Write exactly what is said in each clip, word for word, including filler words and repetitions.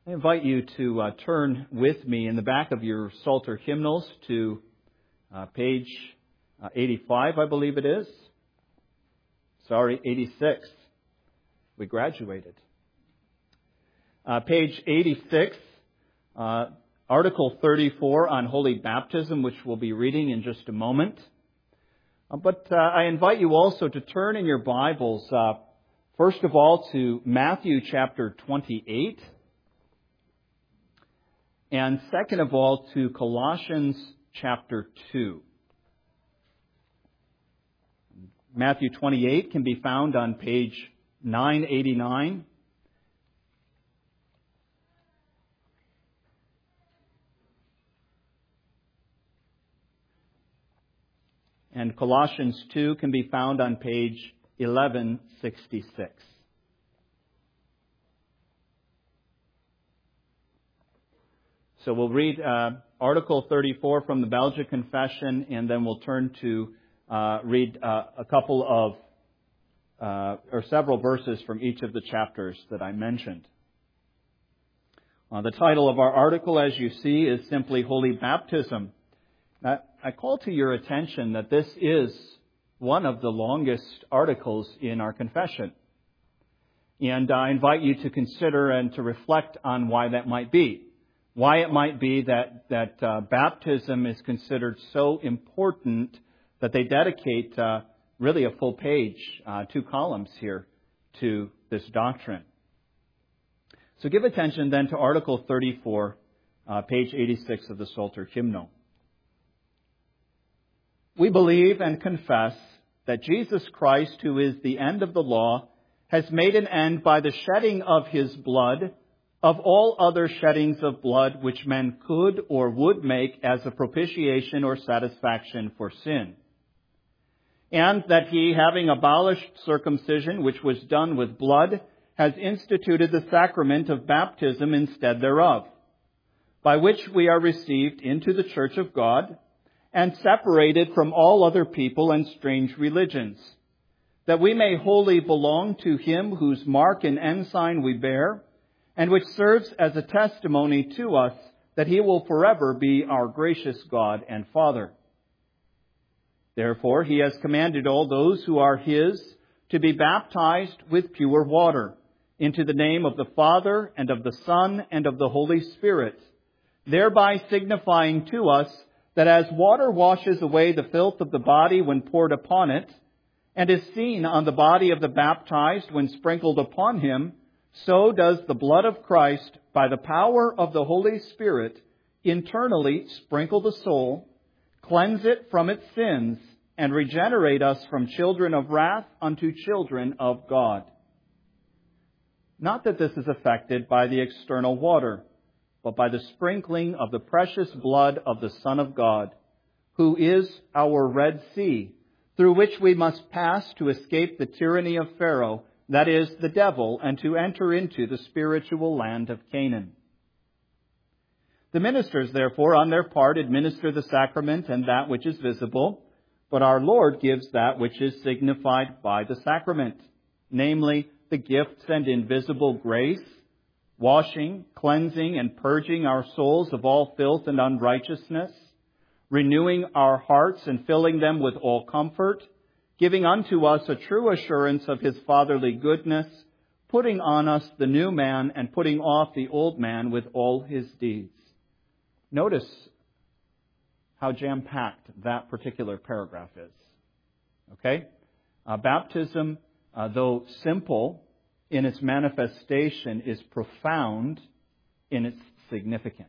I invite you to uh, turn with me in the back of your Psalter hymnals to uh, page uh, eighty-five, I believe it is. Sorry, eighty-six. We graduated. Uh, page eighty-six, uh, Article thirty-four on Holy Baptism, which we'll be reading in just a moment. Uh, but uh, I invite you also to turn in your Bibles, uh, first of all, to Matthew chapter twenty-eight. And second of all, to Colossians chapter two. Matthew twenty-eight can be found on page nine eighty-nine. And Colossians two can be found on page eleven sixty-six. So we'll read uh, Article thirty-four from the Belgic Confession, and then we'll turn to uh, read uh, a couple of, uh, or several verses from each of the chapters that I mentioned. Uh, the title of our article, as you see, is simply Holy Baptism. Now, I call to your attention that this is one of the longest articles in our confession. And I invite you to consider and to reflect on why that might be. Why it might be that, that uh, baptism is considered so important that they dedicate uh, really a full page, uh, two columns here, to this doctrine. So give attention then to Article thirty-four, uh, page eighty-six of the Psalter hymnal. We believe and confess that Jesus Christ, who is the end of the law, has made an end by the shedding of His blood of all other sheddings of blood which men could or would make as a propitiation or satisfaction for sin. And that He, having abolished circumcision, which was done with blood, has instituted the sacrament of baptism instead thereof, by which we are received into the church of God, and separated from all other people and strange religions, that we may wholly belong to Him whose mark and ensign we bear, and which serves as a testimony to us that He will forever be our gracious God and Father. Therefore, He has commanded all those who are His to be baptized with pure water, into the name of the Father, and of the Son, and of the Holy Spirit, thereby signifying to us that as water washes away the filth of the body when poured upon it, and is seen on the body of the baptized when sprinkled upon him, so does the blood of Christ, by the power of the Holy Spirit, internally sprinkle the soul, cleanse it from its sins, and regenerate us from children of wrath unto children of God. Not that this is effected by the external water, but by the sprinkling of the precious blood of the Son of God, who is our Red Sea, through which we must pass to escape the tyranny of Pharaoh, that is, the devil, and to enter into the spiritual land of Canaan. The ministers, therefore, on their part, administer the sacrament and that which is visible, but our Lord gives that which is signified by the sacrament, namely, the gifts and invisible grace, washing, cleansing, and purging our souls of all filth and unrighteousness, renewing our hearts and filling them with all comfort, giving unto us a true assurance of His fatherly goodness, putting on us the new man and putting off the old man with all his deeds. Notice how jam-packed that particular paragraph is. Okay? Uh, baptism, uh, though simple in its manifestation, is profound in its significance.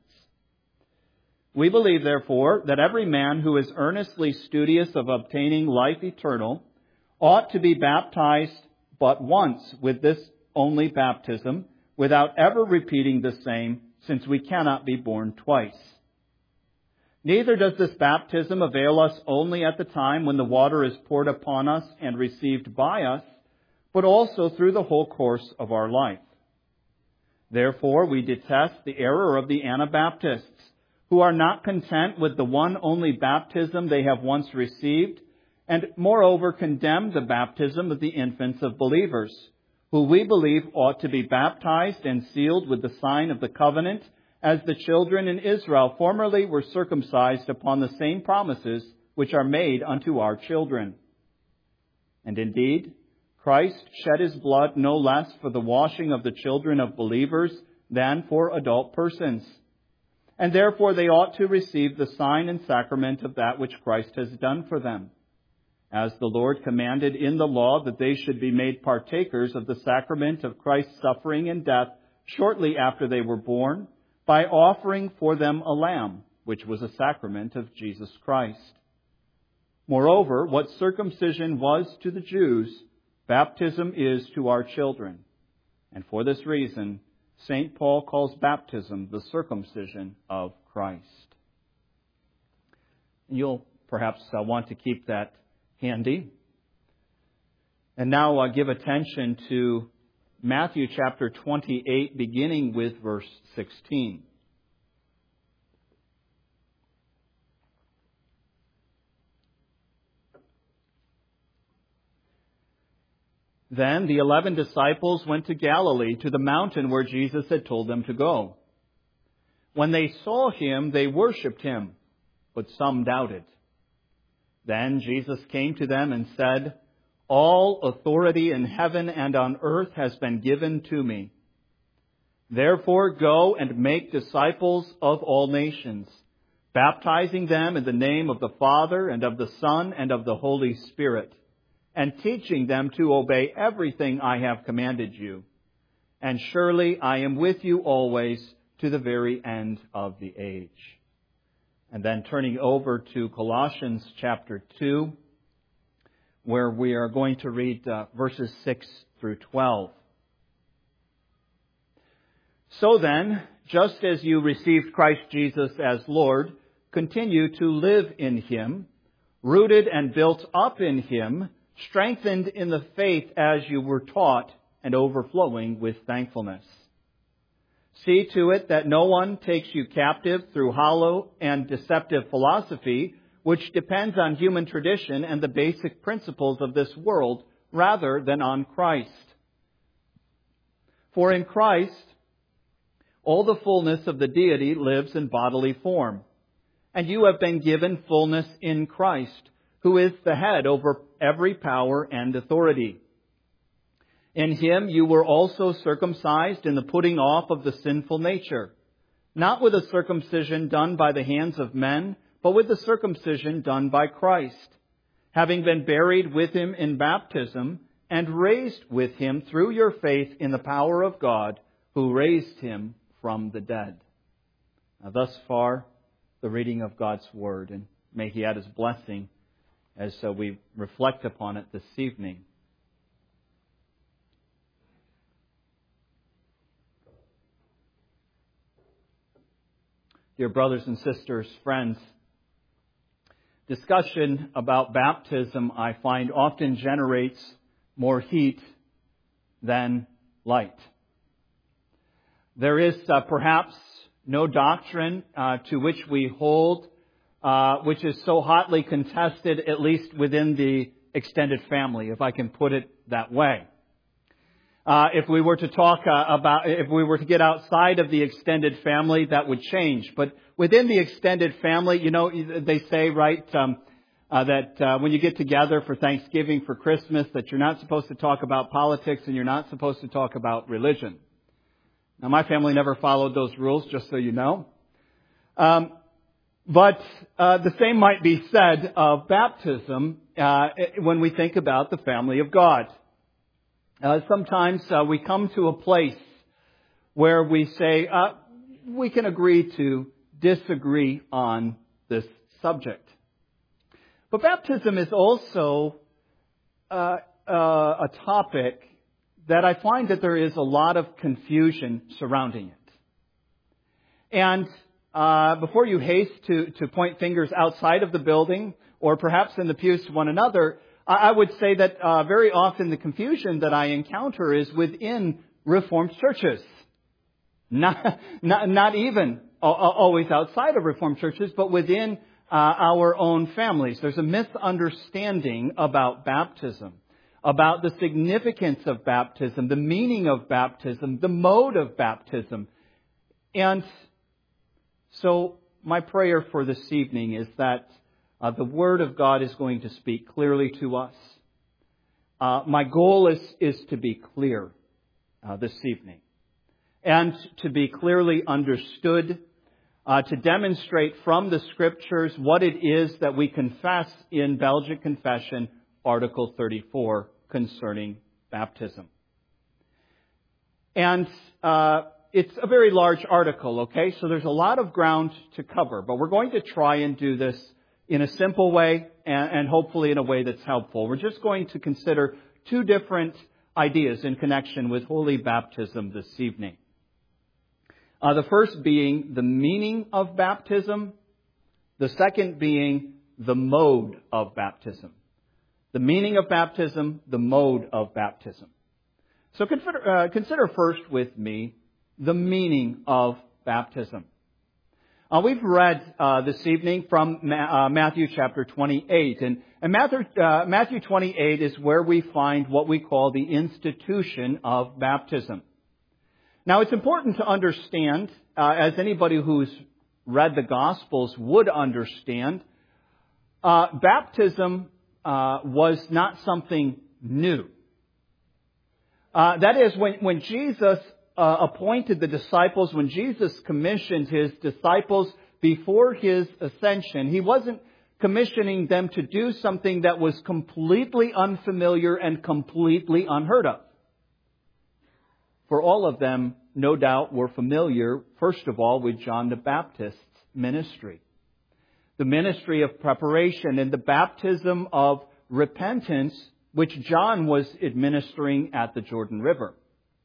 We believe, therefore, that every man who is earnestly studious of obtaining life eternal ought to be baptized but once with this only baptism, without ever repeating the same, since we cannot be born twice. Neither does this baptism avail us only at the time when the water is poured upon us and received by us, but also through the whole course of our life. Therefore, we detest the error of the Anabaptists, who are not content with the one only baptism they have once received, and moreover condemn the baptism of the infants of believers, who we believe ought to be baptized and sealed with the sign of the covenant, as the children in Israel formerly were circumcised upon the same promises which are made unto our children. And indeed, Christ shed his blood no less for the washing of the children of believers than for adult persons. And therefore they ought to receive the sign and sacrament of that which Christ has done for them. As the Lord commanded in the law that they should be made partakers of the sacrament of Christ's suffering and death shortly after they were born, by offering for them a lamb, which was a sacrament of Jesus Christ. Moreover, what circumcision was to the Jews, baptism is to our children. And for this reason, Saint Paul calls baptism the circumcision of Christ. You'll perhaps uh, want to keep that handy. And now uh, give attention to Matthew chapter twenty-eight, beginning with verse sixteen. Then the eleven disciples went to Galilee, to the mountain where Jesus had told them to go. When they saw him, they worshipped him, but some doubted. Then Jesus came to them and said, "All authority in heaven and on earth has been given to me. Therefore go and make disciples of all nations, baptizing them in the name of the Father and of the Son and of the Holy Spirit, and teaching them to obey everything I have commanded you. And surely I am with you always to the very end of the age." And then turning over to Colossians chapter two, where we are going to read uh, verses six through twelve. "So then, just as you received Christ Jesus as Lord, continue to live in Him, rooted and built up in Him, strengthened in the faith as you were taught, and overflowing with thankfulness. See to it that no one takes you captive through hollow and deceptive philosophy, which depends on human tradition and the basic principles of this world, rather than on Christ. For in Christ, all the fullness of the deity lives in bodily form, and you have been given fullness in Christ, who is the head over every power and authority. In Him you were also circumcised in the putting off of the sinful nature, not with a circumcision done by the hands of men, but with the circumcision done by Christ, having been buried with Him in baptism, and raised with Him through your faith in the power of God, who raised Him from the dead." Now, thus far, the reading of God's Word, and may He add His blessing as uh, we reflect upon it this evening. Dear brothers and sisters, friends, discussion about baptism, I find, often generates more heat than light. There is uh, perhaps no doctrine uh, to which we hold uh, which is so hotly contested, at least within the extended family, if I can put it that way. Uh, if we were to talk uh, about, if we were to get outside of the extended family, that would change. But within the extended family, you know, they say, right, um, uh, that uh, when you get together for Thanksgiving, for Christmas, that you're not supposed to talk about politics and you're not supposed to talk about religion. Now, my family never followed those rules, just so you know. Um, but uh, the same might be said of baptism uh, when we think about the family of God. Uh, sometimes uh, we come to a place where we say, uh, we can agree to disagree on this subject. But baptism is also uh, uh, a topic that I find that there is a lot of confusion surrounding it. And uh, before you haste to, to point fingers outside of the building or perhaps in the pews to one another, I would say that uh, very often the confusion that I encounter is within Reformed churches. Not, not, not even always outside of Reformed churches, but within uh, our own families. There's a misunderstanding about baptism. about the significance of baptism, the meaning of baptism, the mode of baptism. And so my prayer for this evening is that uh, the Word of God is going to speak clearly to us. Uh, my goal is, is to be clear uh, this evening and to be clearly understood, uh, to demonstrate from the Scriptures what it is that we confess in Belgic Confession, Article thirty-four, concerning baptism. And uh, it's a very large article, okay? So there's a lot of ground to cover, but we're going to try and do this in a simple way and, and hopefully in a way that's helpful. We're just going to consider two different ideas in connection with holy baptism this evening. Uh, the first being the meaning of baptism. The second being the mode of baptism. The meaning of baptism, the mode of baptism. So consider, uh, consider first with me the meaning of baptism. Uh, we've read uh, this evening from Ma- uh, Matthew chapter twenty-eight. And, and Matthew, uh, Matthew twenty-eight is where we find what we call the institution of baptism. Now, it's important to understand, uh, as anybody who's read the Gospels would understand, uh, baptism uh, was not something new. Uh, that is, when, when Jesus uh, appointed the disciples, when Jesus commissioned His disciples before His ascension, He wasn't commissioning them to do something that was completely unfamiliar and completely unheard of. For all of them, no doubt, were familiar, first of all, with John the Baptist's ministry. The ministry of preparation and the baptism of repentance, which John was administering at the Jordan River.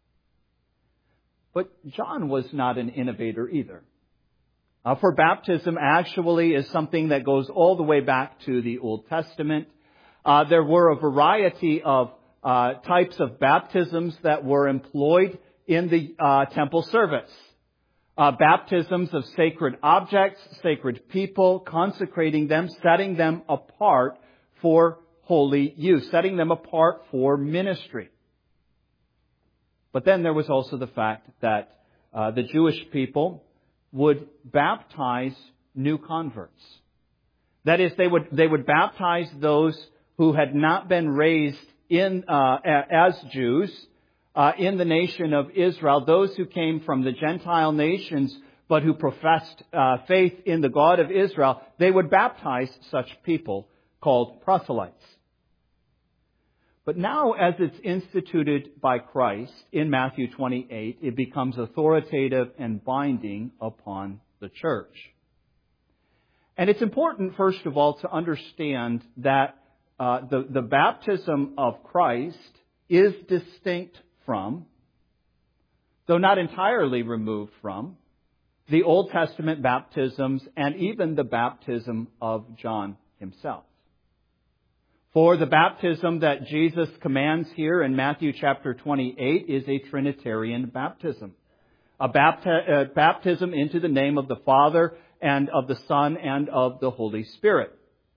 But John was not an innovator either. Uh, for baptism actually is something that goes all the way back to the Old Testament. Uh, there were a variety of uh, types of baptisms that were employed in the uh, temple service. Uh, baptisms of sacred objects, sacred people, consecrating them, setting them apart for holy use, setting them apart for ministry. But then there was also the fact that uh, the Jewish people would baptize new converts. That is, they would they would baptize those who had not been raised in uh, as Jews uh, in the nation of Israel, those who came from the Gentile nations but who professed uh, faith in the God of Israel. They would baptize such people called proselytes. But now, as it's instituted by Christ in Matthew twenty-eight, it becomes authoritative and binding upon the church. And it's important, first of all, to understand that uh, the, the baptism of Christ is distinct from, though not entirely removed from, the Old Testament baptisms and even the baptism of John himself. For the baptism that Jesus commands here in Matthew chapter twenty-eight is a Trinitarian baptism. A bapti- uh, baptism into the name of the Father and of the Son and of the Holy Spirit.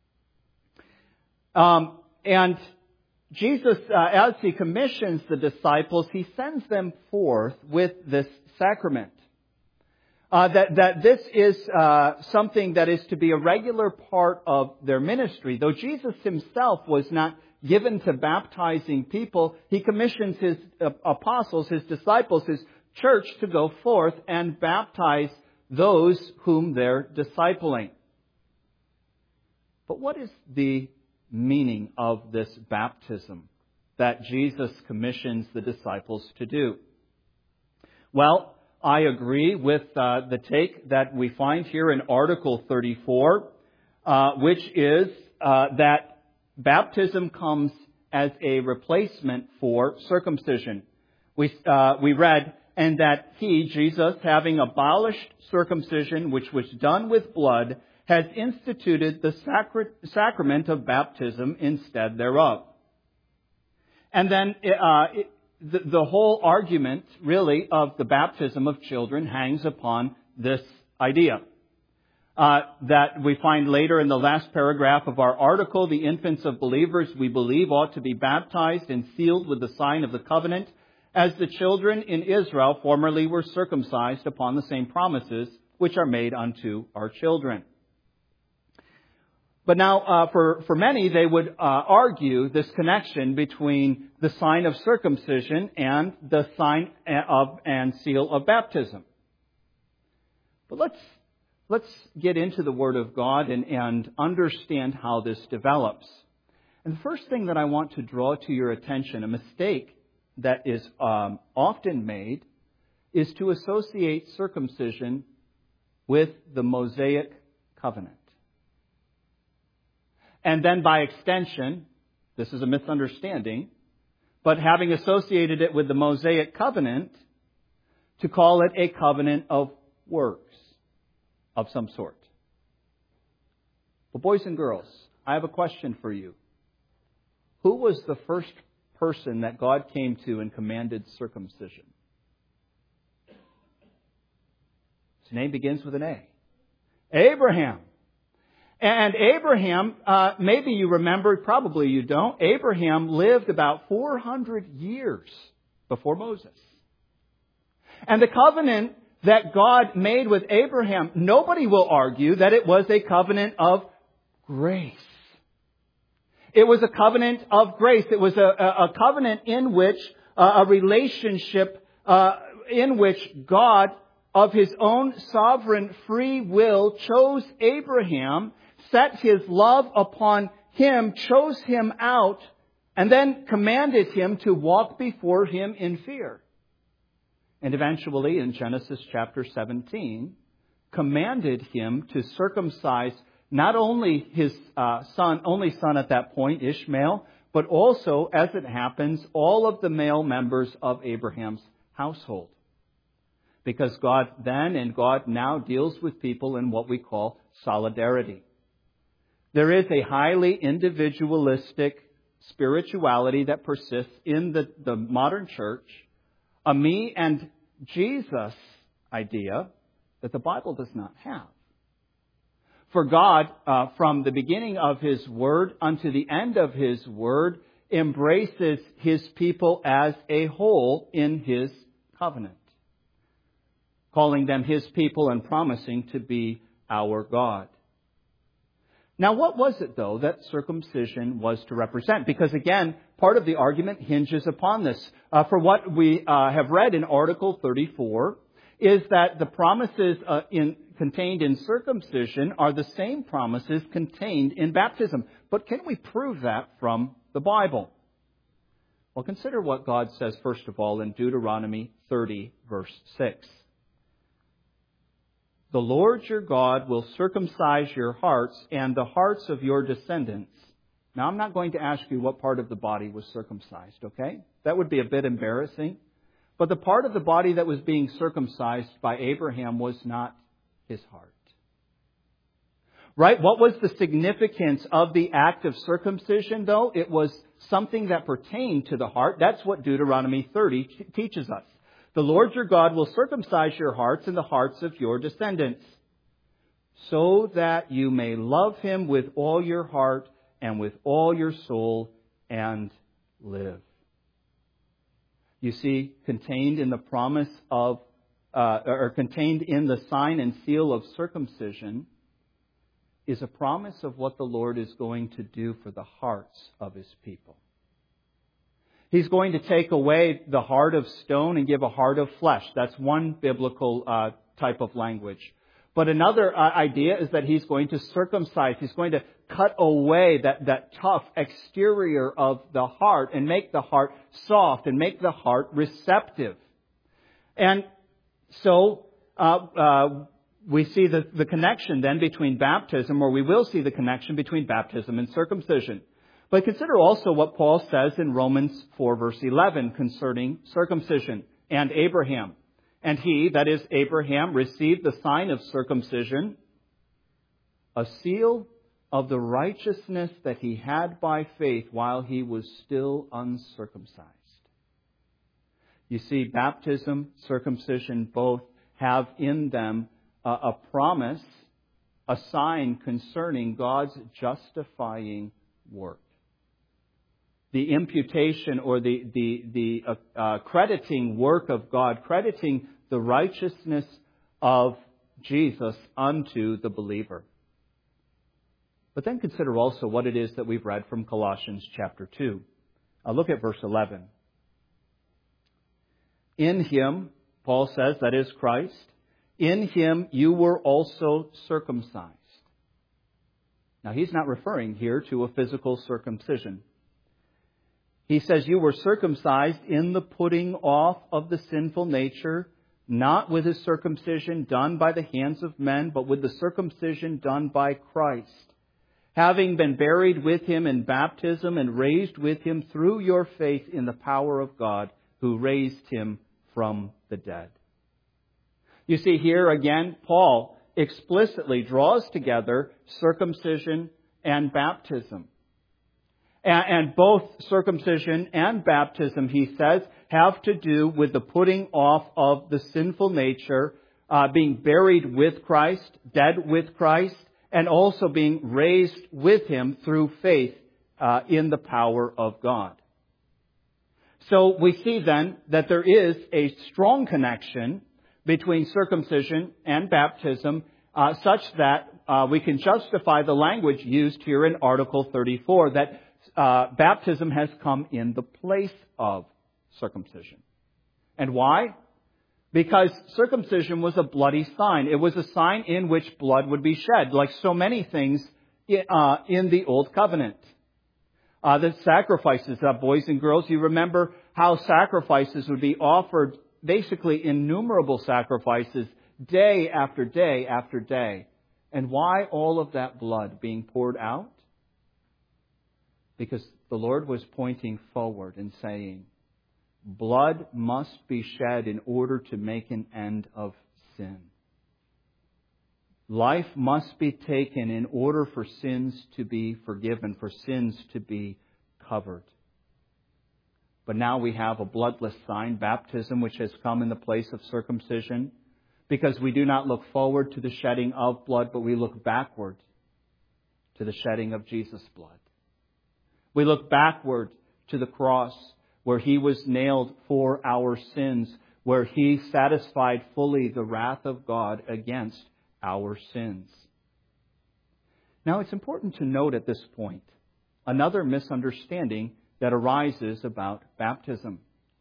Um, and Jesus, uh, as He commissions the disciples, He sends them forth with this sacrament. Uh, that, that this is uh, something that is to be a regular part of their ministry. Though Jesus Himself was not given to baptizing people, He commissions His uh, apostles, His disciples, His church to go forth and baptize those whom they're discipling. But what is the meaning of this baptism that Jesus commissions the disciples to do? Well, I agree with uh, the take that we find here in Article thirty-four, uh, which is uh, that baptism comes as a replacement for circumcision. We uh, we read, and that He, Jesus, having abolished circumcision, which was done with blood, has instituted the sacra- sacrament of baptism instead thereof. And then uh, it, The, the whole argument, really, of the baptism of children hangs upon this idea. uh, that we find later in the last paragraph of our article, the infants of believers we believe ought to be baptized and sealed with the sign of the covenant, as the children in Israel formerly were circumcised upon the same promises which are made unto our children. But now, uh, for, for many, they would uh, argue this connection between the sign of circumcision and the sign of and seal of baptism. But let's let's get into the Word of God and, and understand how this develops. And the first thing that I want to draw to your attention, a mistake that is um, often made, is to associate circumcision with the Mosaic covenant. And then by extension, this is a misunderstanding, but having associated it with the Mosaic covenant, to call it a covenant of works of some sort. Well, boys and girls, I have a question for you. Who was the first person that God came to and commanded circumcision? His name begins with an A. Abraham. And Abraham, uh, maybe you remember, probably you don't, Abraham lived about four hundred years before Moses. And the covenant that God made with Abraham, nobody will argue that it was a covenant of grace. It was a covenant of grace. It was a, a, a covenant in which, uh, a relationship uh, in which God, of His own sovereign free will, chose Abraham, set His love upon him, chose him out, and then commanded him to walk before Him in fear. And eventually, in Genesis chapter seventeen, commanded him to circumcise not only his uh, son, only son at that point, Ishmael, but also, as it happens, all of the male members of Abraham's household. Because God then and God now deals with people in what we call solidarity. There is a highly individualistic spirituality that persists in the, the modern church, a me and Jesus idea that the Bible does not have. For God, uh, from the beginning of His Word unto the end of His Word, embraces His people as a whole in His covenant, calling them His people and promising to be our God. Now, what was it, though, that circumcision was to represent? Because, again, part of the argument hinges upon this. Uh, for what we uh, have read in Article thirty-four is that the promises uh, in, contained in circumcision are the same promises contained in baptism. But can we prove that from the Bible? Well, consider what God says, first of all, in Deuteronomy thirty, verse six. The Lord your God will circumcise your hearts and the hearts of your descendants. Now, I'm not going to ask you what part of the body was circumcised, okay? That would be a bit embarrassing. But the part of the body that was being circumcised by Abraham was not his heart. Right? What was the significance of the act of circumcision, though? It was something that pertained to the heart. That's what Deuteronomy thirty teaches us. The Lord your God will circumcise your hearts and the hearts of your descendants, so that you may love Him with all your heart and with all your soul and live. You see, contained in the promise of, uh, or contained in the sign and seal of circumcision is a promise of what the Lord is going to do for the hearts of His people. He's going to take away the heart of stone and give a heart of flesh. That's one biblical uh, type of language. But another uh, idea is that He's going to circumcise. He's going to cut away that, that tough exterior of the heart and make the heart soft and make the heart receptive. And so uh, uh, we see the, the connection then between baptism, or we will see the connection between baptism and circumcision. But consider also what Paul says in Romans four, verse eleven concerning circumcision and Abraham. And he, that is Abraham, received the sign of circumcision, a seal of the righteousness that he had by faith while he was still uncircumcised. You see, baptism, circumcision both have in them a, a promise a sign concerning God's justifying work. The imputation or the, the, the uh, uh, crediting work of God, crediting the righteousness of Jesus unto the believer. But then consider also what it is that we've read from Colossians chapter two. Uh, look at verse eleven. In Him, Paul says, that is Christ, in Him you were also circumcised. Now, he's not referring here to a physical circumcision. He says you were circumcised in the putting off of the sinful nature, not with a circumcision done by the hands of men, but with the circumcision done by Christ, having been buried with Him in baptism and raised with Him through your faith in the power of God, who raised Him from the dead. You see here again, Paul explicitly draws together circumcision and baptism. And both circumcision and baptism, he says, have to do with the putting off of the sinful nature, uh, being buried with Christ, dead with Christ, and also being raised with Him through faith uh, in the power of God. So we see then that there is a strong connection between circumcision and baptism, uh, such that uh, we can justify the language used here in Article thirty-four, that uh, baptism has come in the place of circumcision. And why? Because circumcision was a bloody sign. It was a sign in which blood would be shed, like so many things uh, in the Old Covenant. Uh, the sacrifices, uh, boys and girls, you remember how sacrifices would be offered, basically innumerable sacrifices, day after day after day. And why all of that blood being poured out? Because the Lord was pointing forward and saying, blood must be shed in order to make an end of sin. Life must be taken in order for sins to be forgiven, for sins to be covered. But now we have a bloodless sign, baptism, which has come in the place of circumcision, because we do not look forward to the shedding of blood, but we look backward to the shedding of Jesus' blood. We look backward to the cross, where He was nailed for our sins, where He satisfied fully the wrath of God against our sins. Now, it's important to note at this point another misunderstanding that arises about baptism.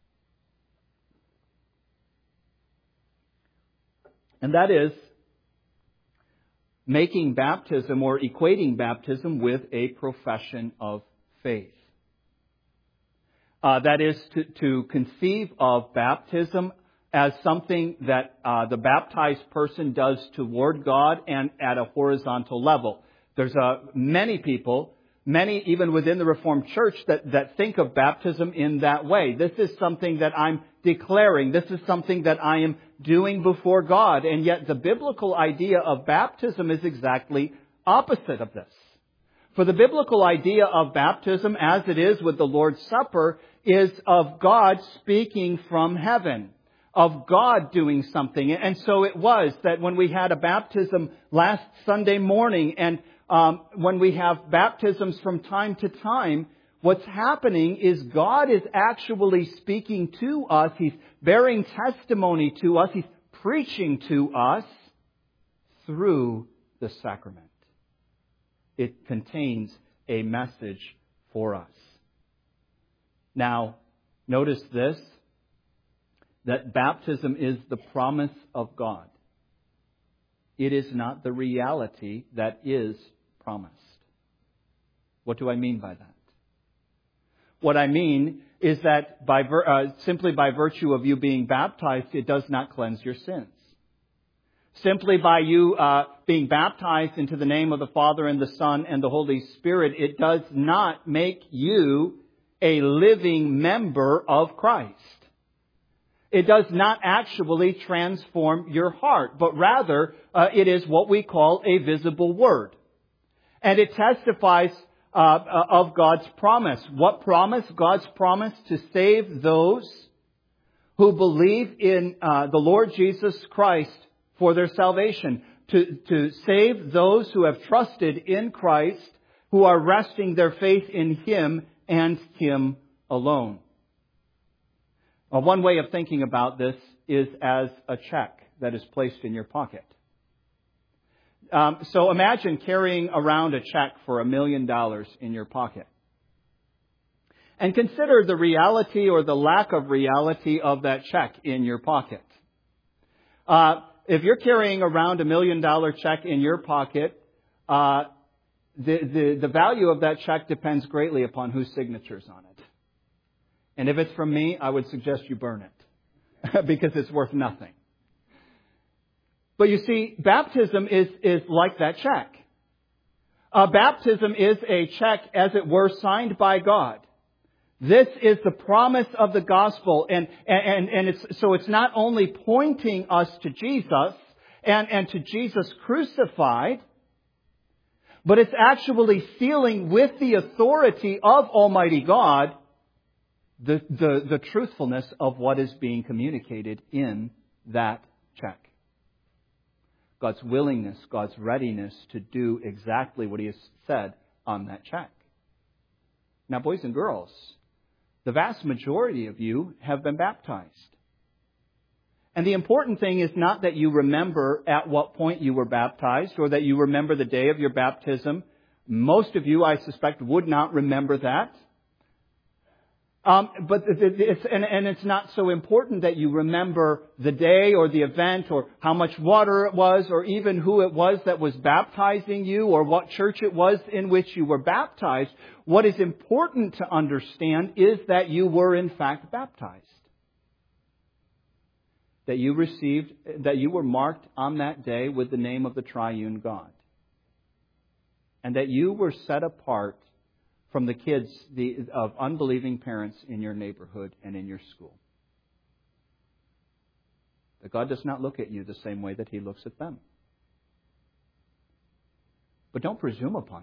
And that is making baptism or equating baptism with a profession of faith. Uh, that is to, to conceive of baptism as something that uh, the baptized person does toward God and at a horizontal level. There's uh, many people, many even within the Reformed Church, that, that think of baptism in that way. This is something that I'm declaring. This is something that I am doing before God. And yet the biblical idea of baptism is exactly opposite of this. For the biblical idea of baptism, as it is with the Lord's Supper, is of God speaking from heaven, of God doing something. And so it was that when we had a baptism last Sunday morning, and um, when we have baptisms from time to time, what's happening is God is actually speaking to us. He's bearing testimony to us. He's preaching to us through the sacrament. It contains a message for us. Now, notice this, that baptism is the promise of God. It is not the reality that is promised. What do I mean by that? What I mean is that by uh, simply by virtue of you being baptized, it does not cleanse your sins. Simply by you uh, being baptized into the name of the Father and the Son and the Holy Spirit, it does not make you a living member of Christ. It does not actually transform your heart, but rather uh, it is what we call a visible word. And it testifies uh, of God's promise. What promise? God's promise to save those who believe in uh, the Lord Jesus Christ for their salvation. to, to save those who have trusted in Christ, who are resting their faith in Him and Him alone. Well, one way of thinking about this is as a check that is placed in your pocket. Um, so imagine carrying around a check for a million dollars in your pocket. And consider the reality or the lack of reality of that check in your pocket. Uh, if you're carrying around a million dollar check in your pocket, uh, the, the, the value of that check depends greatly upon whose signature's on it. And if it's from me, I would suggest you burn it because it's worth nothing. But you see, baptism is, is like that check. Uh, baptism is a check, as it were, signed by God. This is the promise of the gospel, and, and, and it's, so it's not only pointing us to Jesus and, and to Jesus crucified, but it's actually sealing with the authority of Almighty God the, the, the truthfulness of what is being communicated in that check. God's willingness, God's readiness to do exactly what He has said on that check. Now, boys and girls, the vast majority of you have been baptized. And the important thing is not that you remember at what point you were baptized or that you remember the day of your baptism. Most of you, I suspect, would not remember that. Um, but it's, and, and it's not so important that you remember the day or the event or how much water it was or even who it was that was baptizing you or what church it was in which you were baptized. What is important to understand is that you were in fact baptized. That you received, that you were marked on that day with the name of the triune God. And that you were set apart from the kids the, of unbelieving parents in your neighborhood and in your school. That God does not look at you the same way that He looks at them. But don't presume upon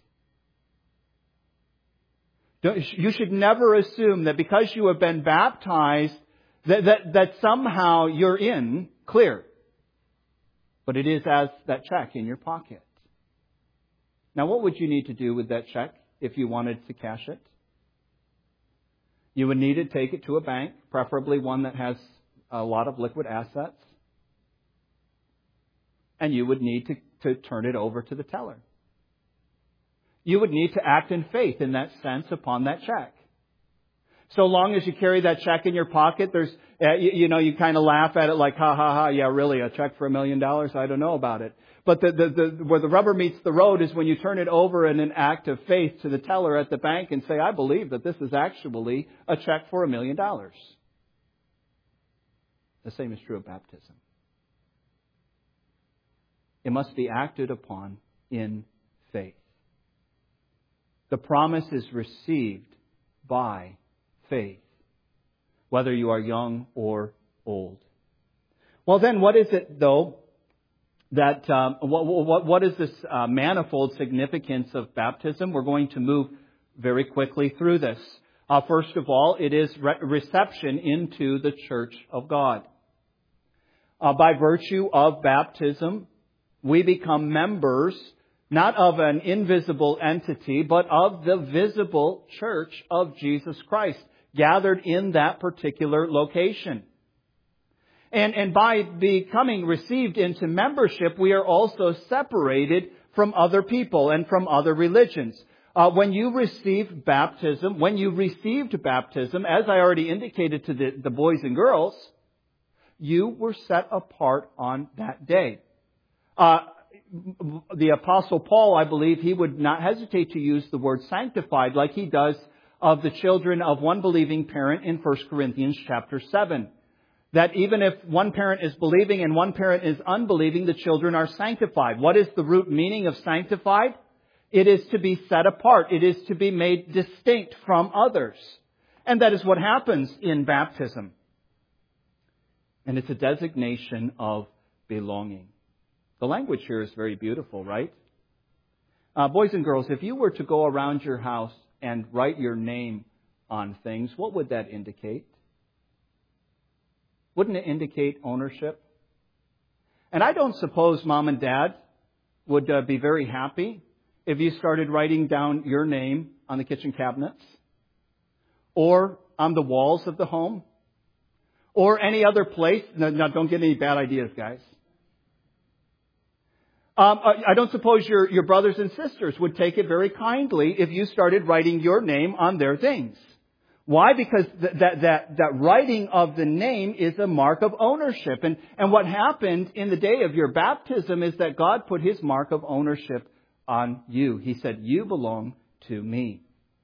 that. Don't, you should never assume that because you have been baptized, that, that, that somehow you're in, clear. But it is as that check in your pocket. Now, what would you need to do with that check if you wanted to cash it? You would need to take it to a bank, preferably one that has a lot of liquid assets. And you would need to, to turn it over to the teller. You would need to act in faith in that sense upon that check. So long as you carry that check in your pocket, there's, uh, you, you know, you kind of laugh at it like, ha ha ha, yeah, really, a check for a million dollars? I don't know about it. But the, the, the, where the rubber meets the road is when you turn it over in an act of faith to the teller at the bank and say, I believe that this is actually a check for a million dollars. The same is true of baptism. It must be acted upon in faith. The promise is received by faith, whether you are young or old. Well, then, what is it, though, that um, what, what, what is this uh, manifold significance of baptism? We're going to move very quickly through this. Uh, first of all, it is re- reception into the church of God. Uh, by virtue of baptism, we become members not of an invisible entity, but of the visible church of Jesus Christ, gathered in that particular location. And, and by becoming received into membership, we are also separated from other people and from other religions. Uh, when you receive baptism, when you received baptism, as I already indicated to the, the boys and girls, you were set apart on that day. Uh, the Apostle Paul, I believe, he would not hesitate to use the word sanctified like he does of the children of one believing parent in First Corinthians chapter seven. That even if one parent is believing and one parent is unbelieving, the children are sanctified. What is the root meaning of sanctified? It is to be set apart. It is to be made distinct from others. And that is what happens in baptism. And it's a designation of belonging. The language here is very beautiful, right? Uh, boys and girls, if you were to go around your house and write your name on things, what would that indicate? Wouldn't it indicate ownership? And I don't suppose Mom and Dad would uh, be very happy if you started writing down your name on the kitchen cabinets or on the walls of the home or any other place. No, no, don't get any bad ideas, guys. Um, I don't suppose your, your brothers and sisters would take it very kindly if you started writing your name on their things. Why? Because th- that, that, that writing of the name is a mark of ownership. And, and what happened in the day of your baptism is that God put His mark of ownership on you. He said, you belong to me.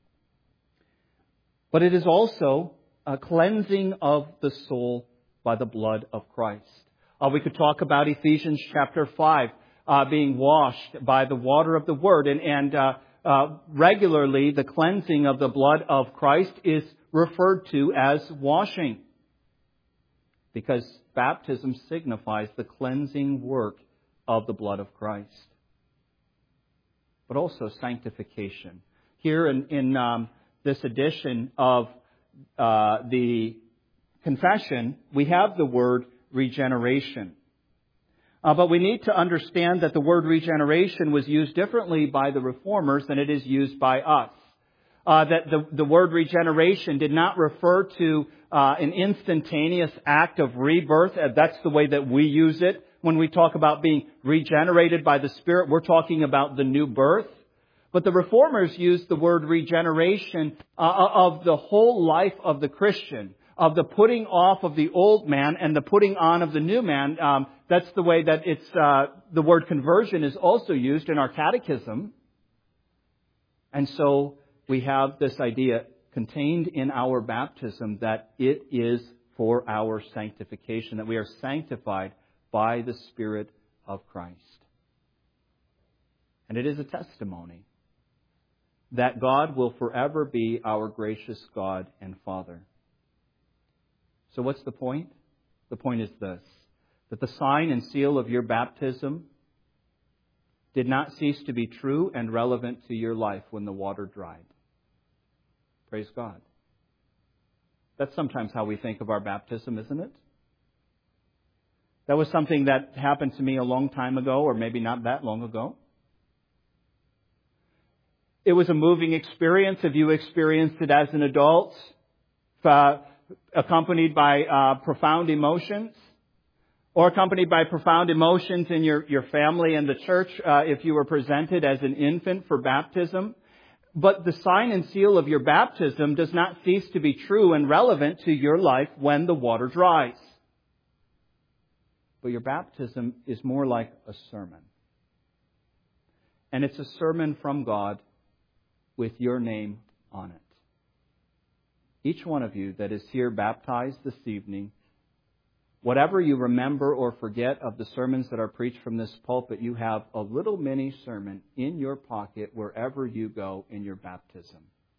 But it is also a cleansing of the soul by the blood of Christ. Uh, we could talk about Ephesians chapter five, uh, being washed by the water of the Word. And, and uh, uh, regularly, the cleansing of the blood of Christ is referred to as washing, because baptism signifies the cleansing work of the blood of Christ. But also sanctification. Here in, in um, this edition of uh, the confession, we have the word regeneration. Uh, but we need to understand that the word regeneration was used differently by the Reformers than it is used by us. Uh, that the, the word regeneration did not refer to uh, an instantaneous act of rebirth. Uh, that's the way that we use it. When we talk about being regenerated by the Spirit, we're talking about the new birth. But the Reformers used the word regeneration uh, of the whole life of the Christian, of the putting off of the old man and the putting on of the new man. Um, that's the way that it's uh, the word conversion is also used in our catechism. And so we have this idea contained in our baptism that it is for our sanctification, that we are sanctified by the Spirit of Christ. And it is a testimony that God will forever be our gracious God and Father. So what's the point? The point is this, that the sign and seal of your baptism did not cease to be true and relevant to your life when the water dried. Praise God. That's sometimes how we think of our baptism, isn't it? That was something that happened to me a long time ago, or maybe not that long ago. It was a moving experience if you experienced it as an adult, uh, accompanied by uh, profound emotions, or accompanied by profound emotions in your, your family and the church uh, if you were presented as an infant for baptism. But the sign and seal of your baptism does not cease to be true and relevant to your life when the water dries. But your baptism is more like a sermon. And it's a sermon from God with your name on it. Each one of you that is here baptized this evening, whatever you remember or forget of the sermons that are preached from this pulpit, you have a little mini sermon in your pocket wherever you go in your baptism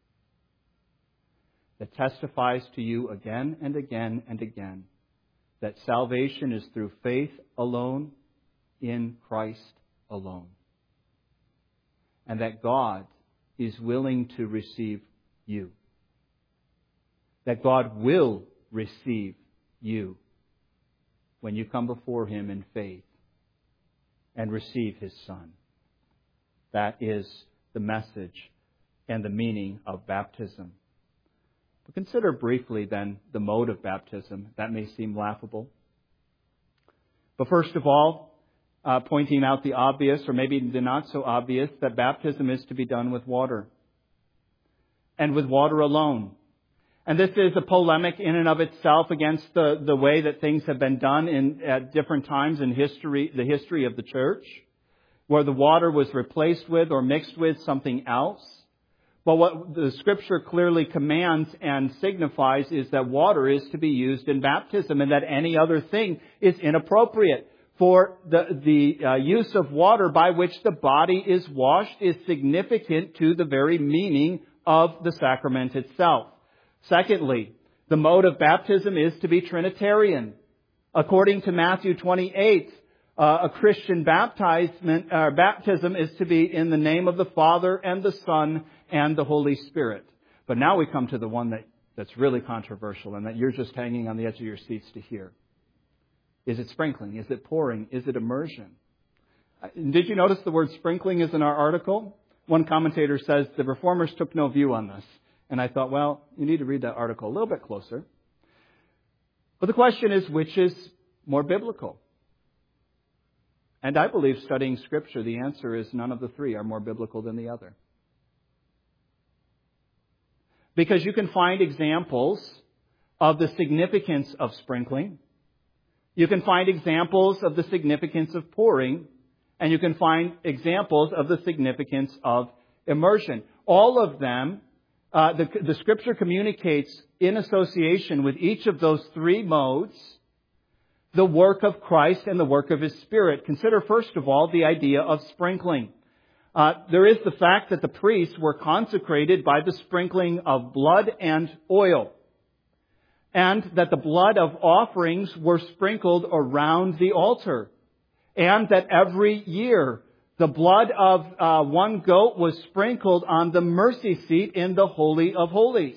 that testifies to you again and again and again that salvation is through faith alone, in Christ alone. And that God is willing to receive you. That God will receive you when you come before Him in faith and receive His Son. That is the message and the meaning of baptism. But consider briefly then the mode of baptism. That may seem laughable. But first of all, uh, pointing out the obvious, or maybe the not so obvious, that baptism is to be done with water. And with water alone. And this is a polemic in and of itself against the, the way that things have been done in at different times in history, the history of the church, where the water was replaced with or mixed with something else. But what the Scripture clearly commands and signifies is that water is to be used in baptism, and that any other thing is inappropriate. For the, the uh, use of water by which the body is washed is significant to the very meaning of the sacrament itself. Secondly, the mode of baptism is to be Trinitarian. According to Matthew twenty-eight, uh, a Christian baptism, uh, baptism is to be in the name of the Father and the Son and the Holy Spirit. But now we come to the one that, that's really controversial and that you're just hanging on the edge of your seats to hear. Is it sprinkling? Is it pouring? Is it immersion? Did you notice the word sprinkling is in our article? One commentator says the Reformers took no view on this. And I thought, well, you need to read that article a little bit closer. But the question is, which is more biblical? And I believe, studying Scripture, the answer is none of the three are more biblical than the other. Because you can find examples of the significance of sprinkling. You can find examples of the significance of pouring. And you can find examples of the significance of immersion. All of them, uh, the, the Scripture communicates in association with each of those three modes the work of Christ and the work of His Spirit. Consider, first of all, the idea of sprinkling. Uh, there is the fact that the priests were consecrated by the sprinkling of blood and oil, and that the blood of offerings were sprinkled around the altar, and that every year the blood of uh, one goat was sprinkled on the mercy seat in the Holy of Holies.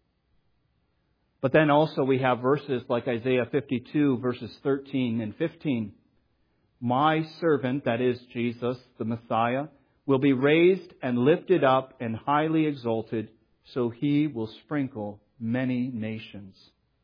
But then also we have verses like Isaiah fifty-two, verses thirteen and fifteen. My servant, that is Jesus, the Messiah, will be raised and lifted up and highly exalted, so He will sprinkle many nations.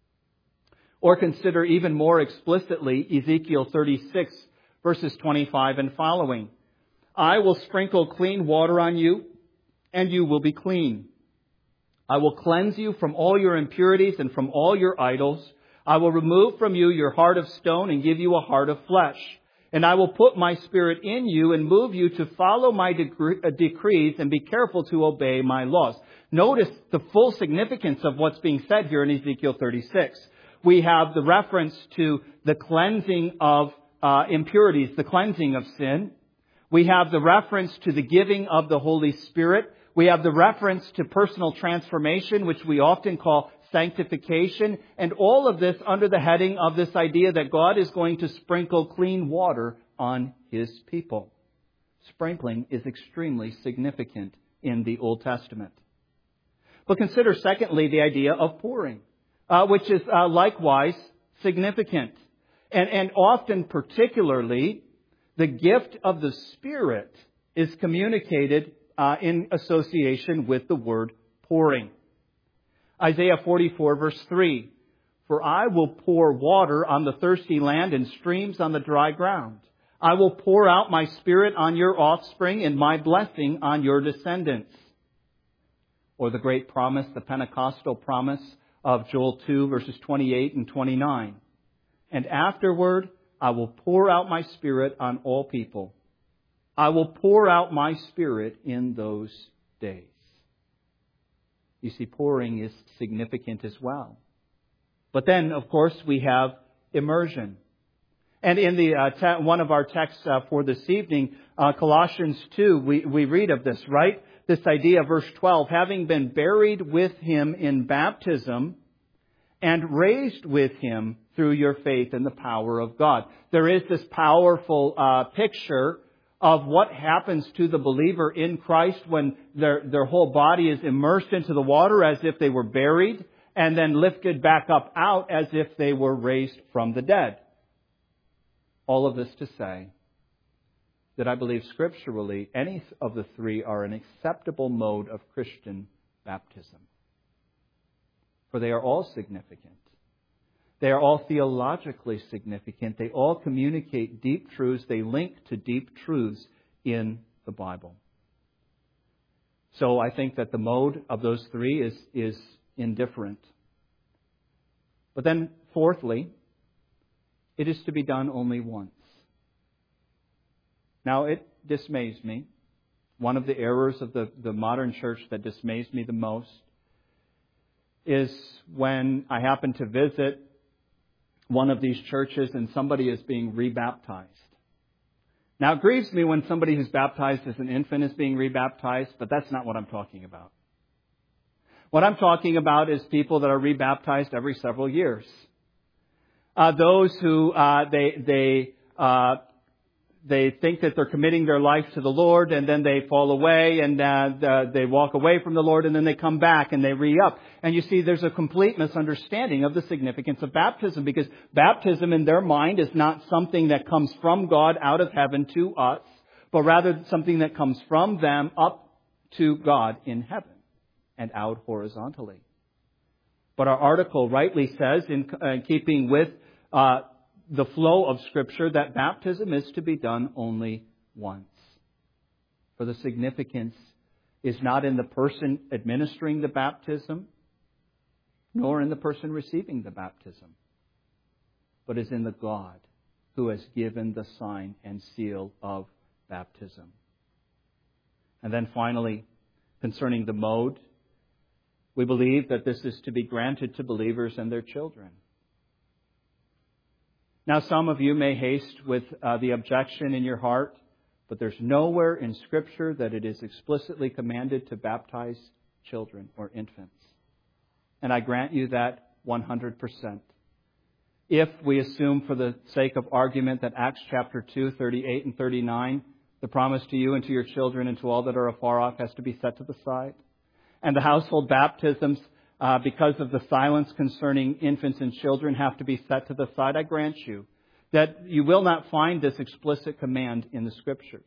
Or consider even more explicitly Ezekiel thirty-six, verses twenty-five and following. I will sprinkle clean water on you, and you will be clean. I will cleanse you from all your impurities and from all your idols. I will remove from you your heart of stone and give you a heart of flesh. And I will put my Spirit in you and move you to follow my decrees and be careful to obey my laws. Notice the full significance of what's being said here in Ezekiel thirty-six. We have the reference to the cleansing of uh, impurities, the cleansing of sin. We have the reference to the giving of the Holy Spirit. We have the reference to personal transformation, which we often call sanctification. And all of this under the heading of this idea that God is going to sprinkle clean water on His people. Sprinkling is extremely significant in the Old Testament. But consider, secondly, the idea of pouring, uh, which is uh, likewise significant. And, and often, particularly, the gift of the Spirit is communicated uh, in association with the word pouring. Isaiah forty-four, verse three. For I will pour water on the thirsty land and streams on the dry ground. I will pour out my Spirit on your offspring and my blessing on your descendants. Or the great promise, the Pentecostal promise of Joel two, verses twenty-eight and twenty-nine. And afterward, I will pour out my Spirit on all people. I will pour out my Spirit in those days. You see, pouring is significant as well. But then, of course, we have immersion. And in the uh, te- one of our texts uh, for this evening, uh, Colossians two, we, we read of this, right? This idea, verse twelve, having been buried with Him in baptism and raised with Him through your faith in the power of God. There is this powerful uh, picture of what happens to the believer in Christ when their, their whole body is immersed into the water as if they were buried, and then lifted back up out as if they were raised from the dead. All of this to say that I believe scripturally any of the three are an acceptable mode of Christian baptism. For they are all significant. They are all theologically significant. They all communicate deep truths. They link to deep truths in the Bible. So I think that the mode of those three is, is indifferent. But then, fourthly, it is to be done only once. Now, it dismays me. One of the errors of the, the modern church that dismays me the most is when I happen to visit one of these churches and somebody is being rebaptized. Now, it grieves me when somebody who's baptized as an infant is being rebaptized, but that's not what I'm talking about. What I'm talking about is people that are rebaptized every several years. Uh, those who uh, they they uh, they think that they're committing their life to the Lord, and then they fall away, and uh, the, they walk away from the Lord, and then they come back and they re-up. And you see, there's a complete misunderstanding of the significance of baptism, because baptism in their mind is not something that comes from God out of heaven to us, but rather something that comes from them up to God in heaven and out horizontally. But our article rightly says, in uh, keeping with uh, the flow of Scripture, that baptism is to be done only once. For the significance is not in the person administering the baptism, nor in the person receiving the baptism, but is in the God who has given the sign and seal of baptism. And then finally, concerning the mode, we believe that this is to be granted to believers and their children. Now, some of you may haste with uh, the objection in your heart, but there's nowhere in Scripture that it is explicitly commanded to baptize children or infants. And I grant you that one hundred percent. If we assume for the sake of argument that Acts chapter two, thirty-eight and thirty-nine, the promise to you and to your children and to all that are afar off has to be set to the side, and the household baptisms, uh, because of the silence concerning infants and children, have to be set to the side, I grant you that you will not find this explicit command in the Scriptures.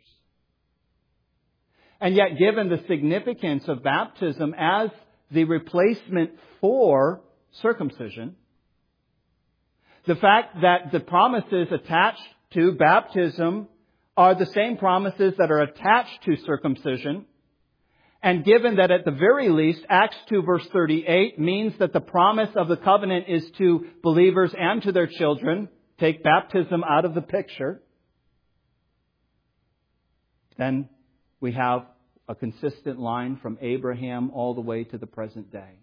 And yet, given the significance of baptism as the replacement for circumcision, the fact that the promises attached to baptism are the same promises that are attached to circumcision, and given that at the very least, Acts two verse thirty-eight means that the promise of the covenant is to believers and to their children, take baptism out of the picture, then we have a consistent line from Abraham all the way to the present day,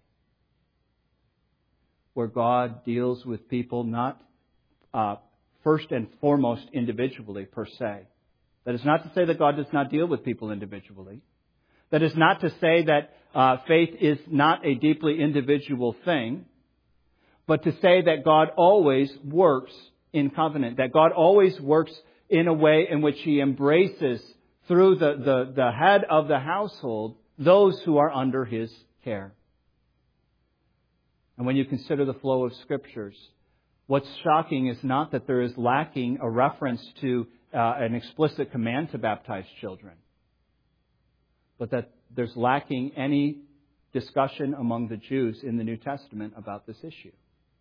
where God deals with people not uh, first and foremost individually per se. That is not to say that God does not deal with people individually. That is not to say that uh, faith is not a deeply individual thing, but to say that God always works in covenant, that God always works in a way in which He embraces through the, the, the head of the household those who are under His care. And when you consider the flow of Scriptures, what's shocking is not that there is lacking a reference to uh, an explicit command to baptize children, but that there's lacking any discussion among the Jews in the New Testament about this issue.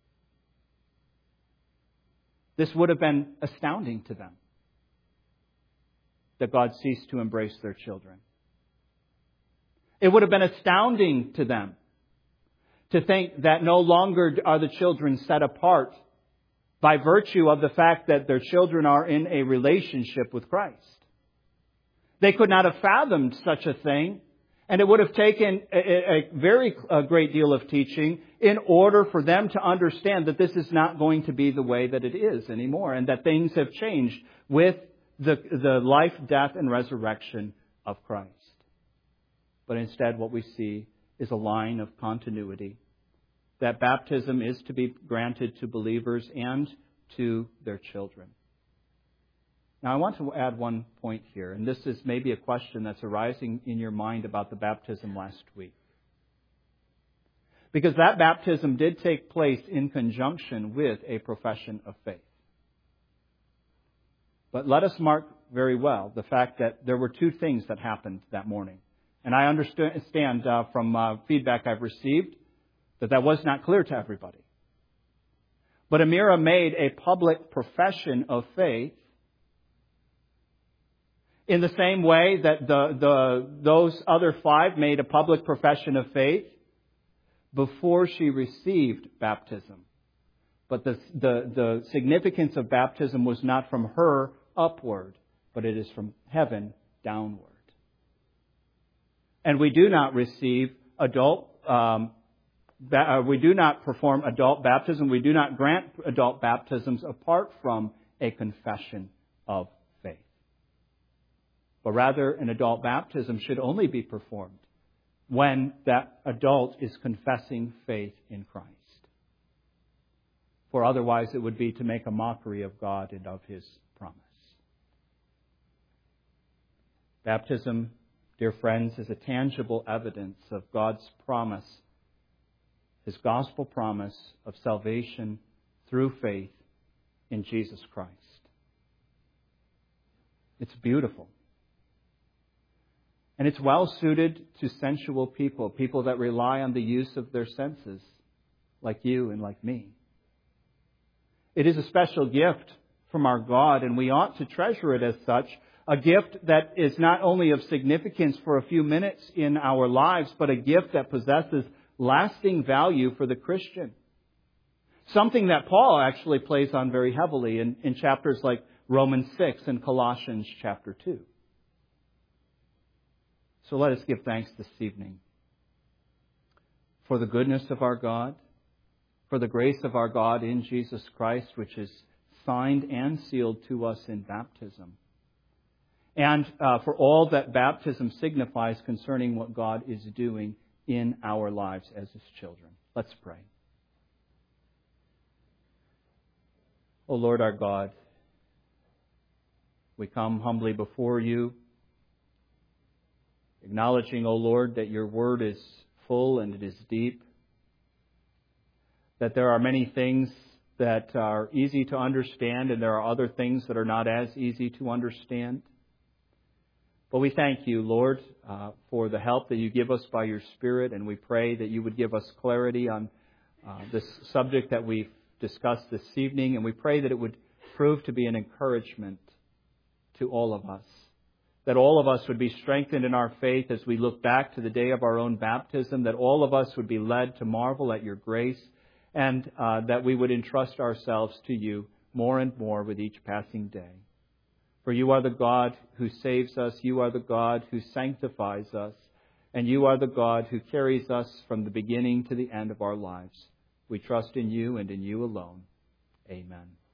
This would have been astounding to them, that God ceased to embrace their children. It would have been astounding to them to think that no longer are the children set apart by virtue of the fact that their children are in a relationship with Christ. They could not have fathomed such a thing, and it would have taken a, a very a great deal of teaching in order for them to understand that this is not going to be the way that it is anymore, and that things have changed with the, the life, death, and resurrection of Christ. But instead, what we see is a line of continuity, that baptism is to be granted to believers and to their children. Now, I want to add one point here, and this is maybe a question that's arising in your mind about the baptism last week. Because that baptism did take place in conjunction with a profession of faith. But let us mark very well the fact that there were two things that happened that morning. And I understand uh, from uh, feedback I've received that that was not clear to everybody. But Amira made a public profession of faith in the same way that the, the those other five made a public profession of faith before she received baptism. But the, the, the significance of baptism was not from her upward, but it is from heaven downward. And we do not receive adult, um, ba- we do not perform adult baptism. We do not grant adult baptisms apart from a confession of faith. But rather, an adult baptism should only be performed when that adult is confessing faith in Christ. For otherwise, it would be to make a mockery of God and of His promise. Baptism, dear friends, is a tangible evidence of God's promise, His gospel promise of salvation through faith in Jesus Christ. It's beautiful. And it's well suited to sensual people, people that rely on the use of their senses, like you and like me. It is a special gift from our God, and we ought to treasure it as such, a gift that is not only of significance for a few minutes in our lives, but a gift that possesses lasting value for the Christian. Something that Paul actually plays on very heavily in, in chapters like Romans six and Colossians chapter two. So let us give thanks this evening for the goodness of our God, for the grace of our God in Jesus Christ, which is signed and sealed to us in baptism, and uh, for all that baptism signifies concerning what God is doing in our lives as His children. Let's pray. O Lord our God, we come humbly before You, acknowledging, O Lord, that Your Word is full and it is deep, that there are many things that are easy to understand and there are other things that are not as easy to understand. But we thank You, Lord, uh, for the help that You give us by Your Spirit, and we pray that You would give us clarity on uh, this subject that we've discussed this evening, and we pray that it would prove to be an encouragement to all of us, that all of us would be strengthened in our faith as we look back to the day of our own baptism, that all of us would be led to marvel at Your grace, and uh, that we would entrust ourselves to You more and more with each passing day. For You are the God who saves us, You are the God who sanctifies us, and You are the God who carries us from the beginning to the end of our lives. We trust in You and in You alone. Amen.